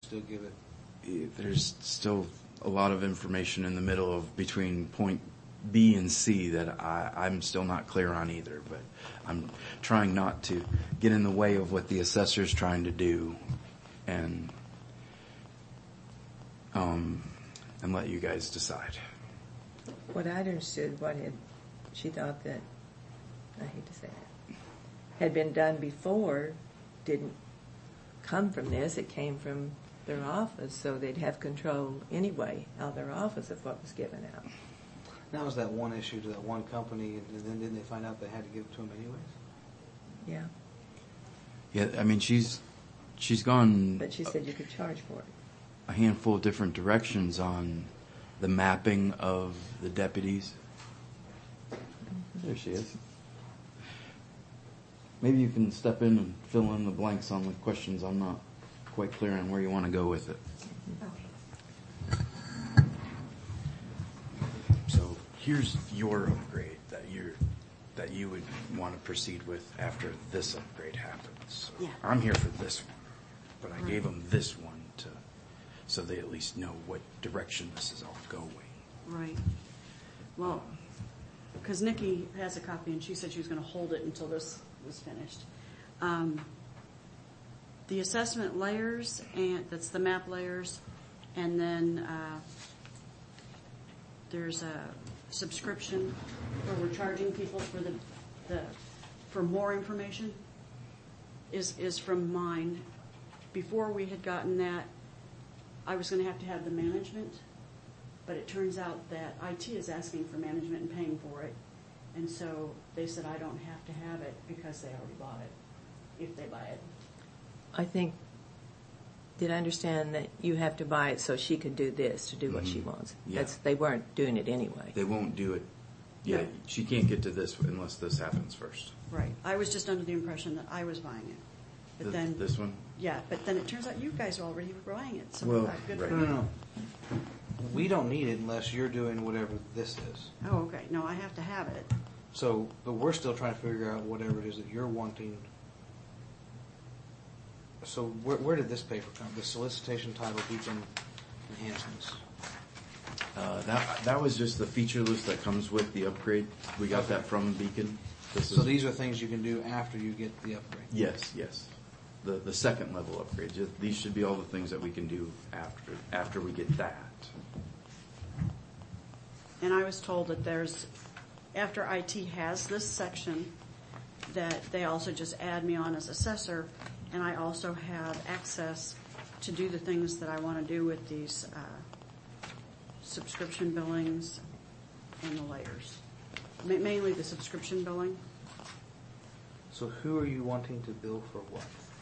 still give it? There's still a lot of information in the middle of between point B and C that I'm still not clear on either, but I'm trying not to get in the way of what the assessor's trying to do and let you guys decide. What I understood, she thought that, I hate to say it, had been done before didn't come from this. It came from their office, so they'd have control anyway out of their office of what was given out. That was that one issue to that one company, and then didn't they find out they had to give it to them anyways? Yeah. Yeah, I mean, she's gone... But she said you could charge for it. A handful of different directions on the mapping of the deputies. There she is. Maybe you can step in and fill in the blanks on the questions. I'm not quite clear on where you want to go with it. So here's your upgrade that you would want to proceed with after this upgrade happens. So Yeah. I'm here for this one, but I gave them this one so they at least know what direction this is all going. Right. Well, because Nikki has a copy and she said she was going to hold it until this was finished. The assessment layers, and that's the map layers, and then there's a subscription where we're charging people for for more information is from mine. Before we had gotten that, I was going to have the management, but it turns out that IT is asking for management and paying for it. And so they said I don't have to have it because they already bought it, if they buy it. I think, did I understand that you have to buy it so she could do this, to do what she wants? Yeah. They weren't doing it anyway. They won't do it. Yeah, she can't get to this unless this happens first. Right. I was just under the impression that I was buying it. But then this one? Yeah, but then it turns out you guys are already buying it. So Well, good right. for you. No. We don't need it unless you're doing whatever this is. Oh, okay. No, I have to have it. So, but we're still trying to figure out whatever it is that you're wanting. So where did this paper come? The solicitation title, beacon enhancements. That was just the feature list that comes with the upgrade. We got that from Beacon. So these are things you can do after you get the upgrade? Yes. The second level upgrades. These should be all the things that we can do after we get that. And I was told that after IT has this section, that they also just add me on as assessor, and I also have access to do the things that I want to do with these subscription billings and the layers. Mainly the subscription billing. So who are you wanting to bill for what?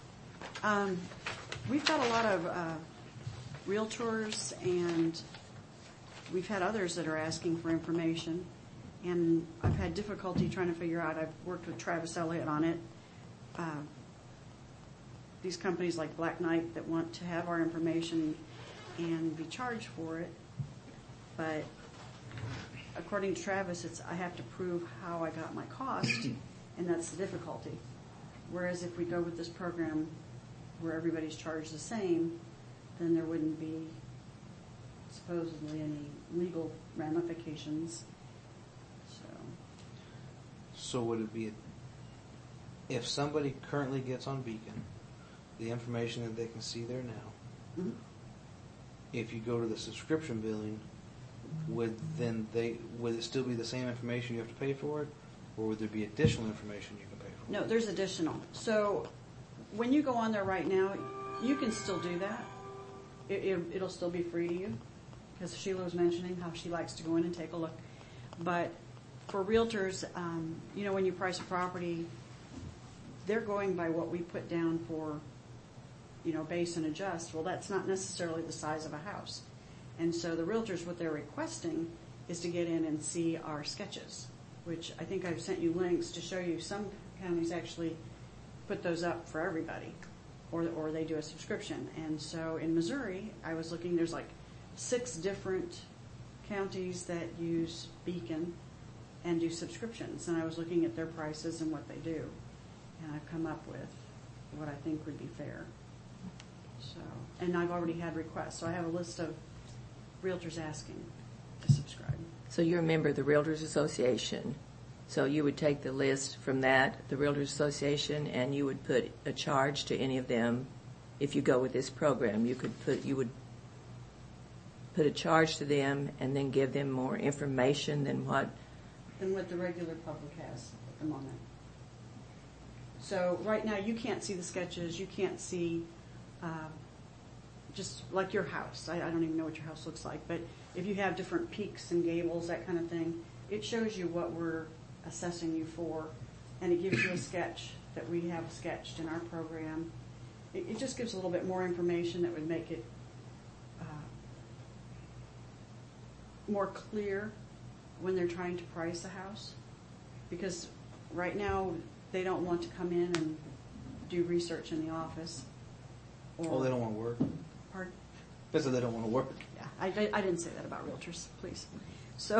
We've got a lot of realtors, and we've had others that are asking for information, and I've had difficulty trying to figure out. I've worked with Travis Elliott on it. These companies like Black Knight that want to have our information and be charged for it, but according to Travis, I have to prove how I got my cost, and that's the difficulty. Whereas if we go with this program where everybody's charged the same, then there wouldn't be supposedly any legal ramifications. So would it be, if somebody currently gets on Beacon, the information that they can see there now, if you go to the subscription billing, would it still be the same information you have to pay for it, or would there be additional information you can pay for? No, there's additional. So when you go on there right now, you can still do that. It'll still be free to you, because Sheila was mentioning how she likes to go in and take a look. But for realtors, when you price a property, they're going by what we put down for, base and adjust. Well, that's not necessarily the size of a house. And so the realtors, what they're requesting is to get in and see our sketches, which I think I've sent you links to show you. Some counties actually put those up for everybody, or they do a subscription. And so in Missouri, I was looking, there's like 6 different counties that use Beacon and do subscriptions. And I was looking at their prices and what they do. And I've come up with what I think would be fair. So, and I've already had requests, so I have a list of realtors asking to subscribe. So you're a member of the Realtors Association. So you would take the list from that, the Realtors Association, and you would put a charge to any of them. If you go with this program, you would put a charge to them and then give them more information than what the regular public has at the moment. So right now you can't see the sketches, you can't see just like your house. I don't even know what your house looks like, but if you have different peaks and gables, that kind of thing, it shows you what we're assessing you for, and it gives you a sketch that we have sketched in our program. It just gives a little bit more information that would make it more clear when they're trying to price a house, because right now they don't want to come in and do research in the office. Oh, they don't want to work? Pardon? They said they don't want to work. Yeah, I didn't say that about realtors, please. So,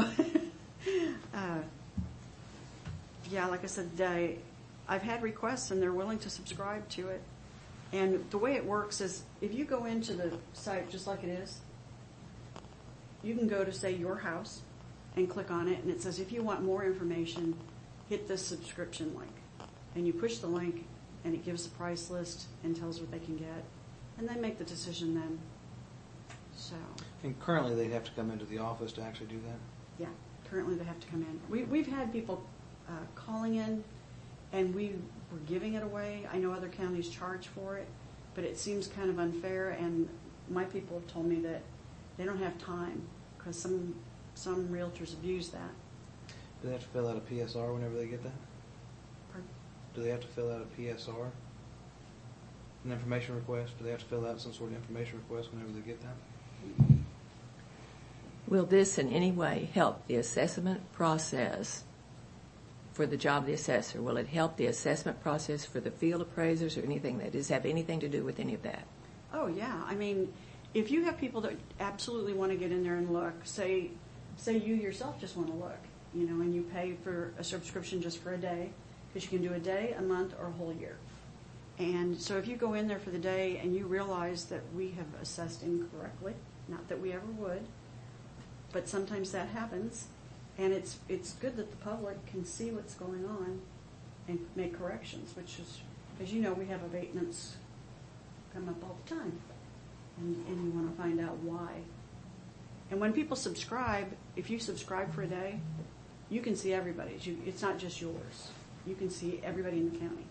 yeah, like I said, I've had requests and they're willing to subscribe to it. And the way it works is if you go into the site just like it is, you can go to, say, your house and click on it, and it says if you want more information, hit this subscription link. And you push the link, and it gives the price list and tells what they can get. And they make the decision then. So. And currently they'd have to come into the office to actually do that? Yeah, currently they have to come in. We've had people calling in, and we were giving it away. I know other counties charge for it, but it seems kind of unfair, and my people have told me that they don't have time because some realtors abuse that. Do they have to fill out a PSR whenever they get that? Pardon? Do they have to fill out a PSR? An information request? Do they have to fill out some sort of information request whenever they get that? Will this in any way help the assessment process for the job of the assessor? Will it help the assessment process for the field appraisers or anything that does have anything to do with any of that? Oh, yeah. I mean, if you have people that absolutely want to get in there and look, say you yourself just want to look, and you pay for a subscription just for a day, because you can do a day, a month, or a whole year. And so if you go in there for the day and you realize that we have assessed incorrectly, not that we ever would, but sometimes that happens, and it's good that the public can see what's going on and make corrections, which is, as you know, we have abatements come up all the time, and you want to find out why. And when people subscribe, if you subscribe for a day, you can see everybody's. It's not just yours. You can see everybody in the county.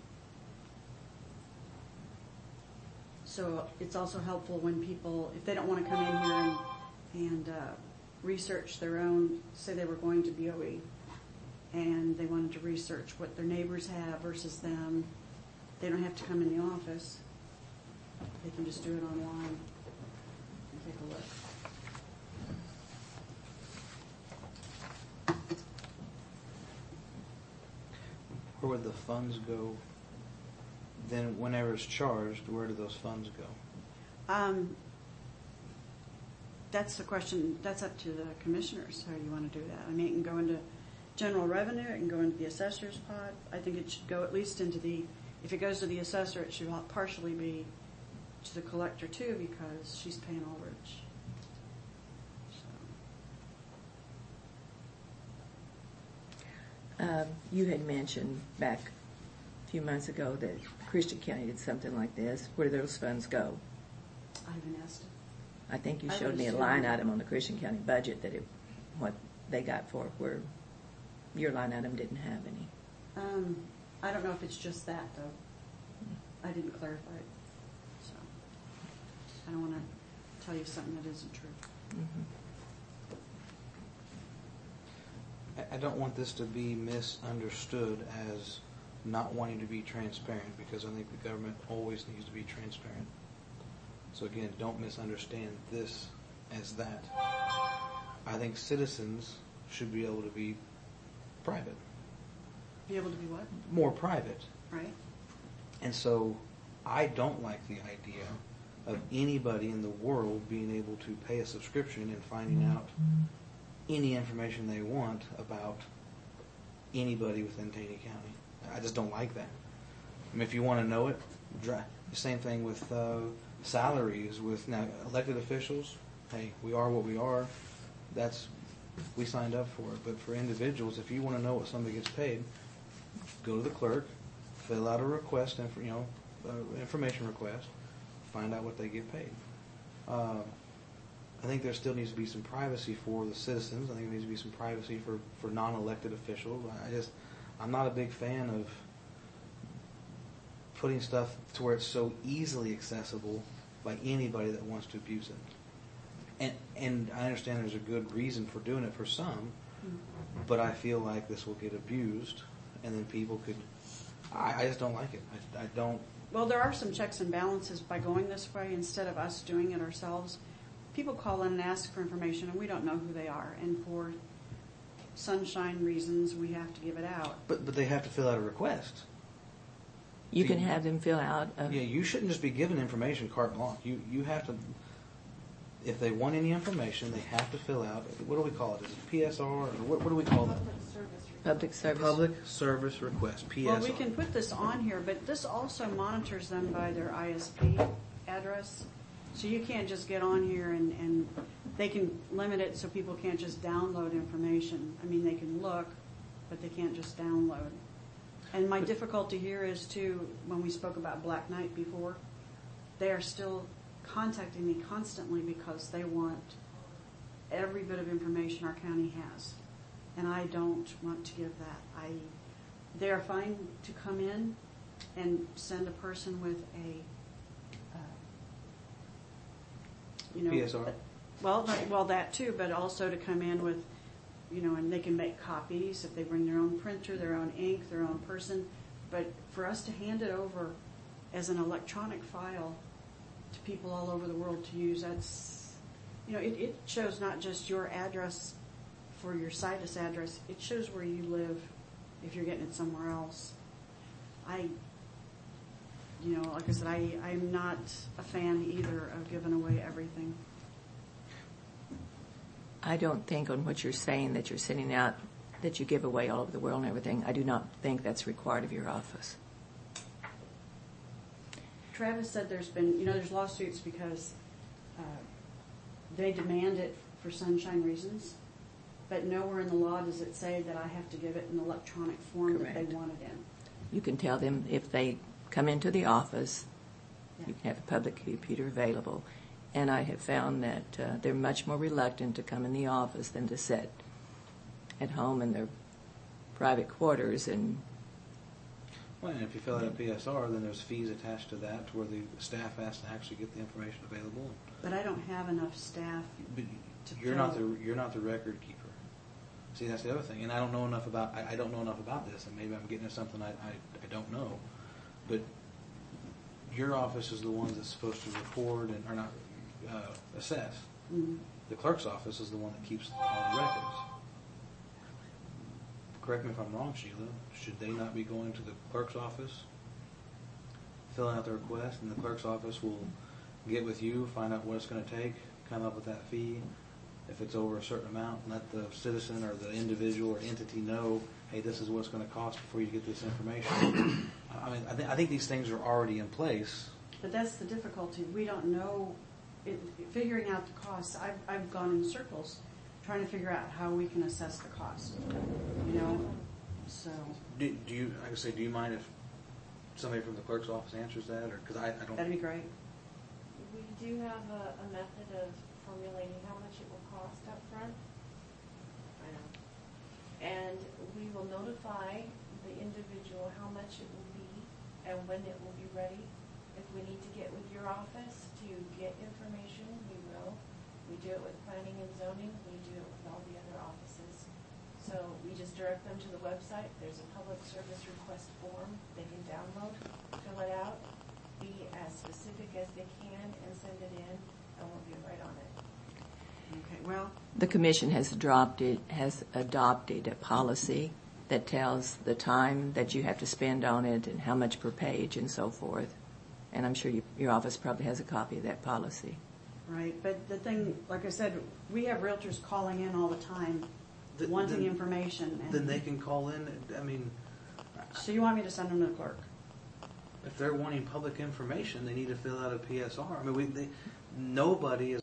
So it's also helpful when people, if they don't want to come in here and research their own, say they were going to BOE, and they wanted to research what their neighbors have versus them, they don't have to come in the office. They can just do it online and take a look. Where would the funds go? Then whenever it's charged, where do those funds go? That's the question. That's up to the commissioners. How do you want to do that? I mean, it can go into general revenue. It can go into the assessor's pot. I think it should go at least into the, if it goes to the assessor, it should partially be to the collector too, because she's paying overage. You had mentioned back a few months ago that Christian County did something like this. Where do those funds go? I haven't asked it. I think you I showed me a understand. line item on the Christian County budget that what they got for it, where your line item didn't have any. I don't know if it's just that though. I didn't clarify it, so I don't want to tell you something that isn't true. Mm-hmm. I don't want this to be misunderstood as not wanting to be transparent, because I think the government always needs to be transparent. So again, don't misunderstand this as that. I think citizens should be able to be private. Be able to be what? More private. Right? And so I don't like the idea of anybody in the world being able to pay a subscription and finding out any information they want about anybody within Taney County. I just don't like that. I mean, if you want to know it, the same thing with salaries with now elected officials. Hey, we are what we are. We signed up for it. But for individuals, if you want to know what somebody gets paid, go to the clerk, fill out a request, information request, find out what they get paid. I think there still needs to be some privacy for the citizens. I think there needs to be some privacy for non-elected officials. I'm not a big fan of putting stuff to where it's so easily accessible by anybody that wants to abuse it. And I understand there's a good reason for doing it for some, but I feel like this will get abused, and then people could. I just don't like it. I don't. Well, there are some checks and balances by going this way instead of us doing it ourselves. People call in and ask for information, and we don't know who they are. And for sunshine reasons, we have to give it out. But they have to fill out a request. You can have them fill out. Yeah, you shouldn't just be given information carte blanche. You have to. If they want any information, they have to fill out. What do we call it? Is it PSR or what do we call that? Public service. Public service request. PSR. Well, we can put this on here, but this also monitors them by their ISP address. So you can't just get on here and they can limit it so people can't just download information. I mean, they can look, but they can't just download. And my difficulty here is, too, when we spoke about Black Knight before, they are still contacting me constantly because they want every bit of information our county has. And I don't want to give that. They are fine to come in and send a person with a, PSR? Well, that too, but also to come in with, and they can make copies if they bring their own printer, their own ink, their own person. But for us to hand it over as an electronic file to people all over the world to use, that's, it shows not just your address for your Citus address, it shows where you live if you're getting it somewhere else. Like I said, I'm not a fan either of giving away everything. I don't think on what you're saying that you're sending out that you give away all over the world and everything. I do not think that's required of your office. Travis said there's been, there's lawsuits because they demand it for sunshine reasons, but nowhere in the law does it say that I have to give it in electronic form Correct. that they want it in. You can tell them if they come into the office, you can have a public computer available. And I have found that they're much more reluctant to come in the office than to sit at home in their private quarters. And if you fill out a PSR, then there's fees attached to that, to where the staff has to actually get the information available. But I don't have enough staff. But you're not the record keeper. See, that's the other thing, and I don't know enough about. I don't know enough about this, and maybe I'm getting into something I don't know. But your office is the one that's supposed to record or not assess. Mm-hmm. The clerk's office is the one that keeps all the records. Correct me if I'm wrong, Sheila. Should they not be going to the clerk's office, filling out the request, and the clerk's office will get with you, find out what it's going to take, come up with that fee. If it's over a certain amount, let the citizen or the individual or entity know, hey, this is what it's going to cost before you get this information. I think these things are already in place. But that's the difficulty. We don't know. Figuring out the costs, I've gone in circles trying to figure out how we can assess the cost. So. Do you? Like I say, do you mind if somebody from the clerk's office answers that, or because I don't? That'd be great. We do have a method of formulating how much it will cost up front. I know. And we will notify the individual how much it will be and when it will be ready. If we need to get with your office to get information, we will. We do it with planning and zoning. We do it with all the other offices. So we just direct them to the website. There's a public service request form they can download, fill it out, be as specific as they can, and send it in, and we'll get right on it. Okay. Well, the commission has adopted a policy that tells the time that you have to spend on it and how much per page and so forth. And I'm sure your office probably has a copy of that policy. right. But the thing, like I said, we have realtors calling in all the time, wanting information. And Then they can call in. so you want me to send them to the clerk? if they're wanting public information, they need to fill out a PSR. I mean, nobody is